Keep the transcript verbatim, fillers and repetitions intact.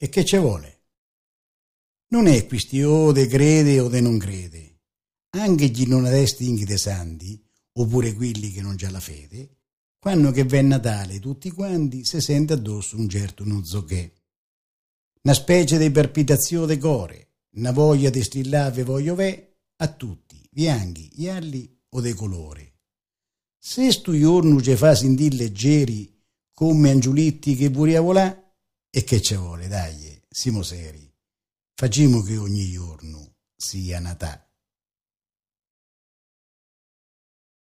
E che ci vuole? Non è questione de crede o de non crede. Anche chi non adesti inghi de santi, oppure quelli che non già la fede, quando che v'è Natale tutti quanti si sente addosso un certo non so che. Una specie di palpitazione de core, una voglia di strillare voglio ve a tutti, bianchi, gialli o de colore. Se stu giorno ci fa sentire leggeri come angiulitti che pure a volà, e che ci vuole, dai, siamo seri. Facciamo che ogni giorno sia Natale.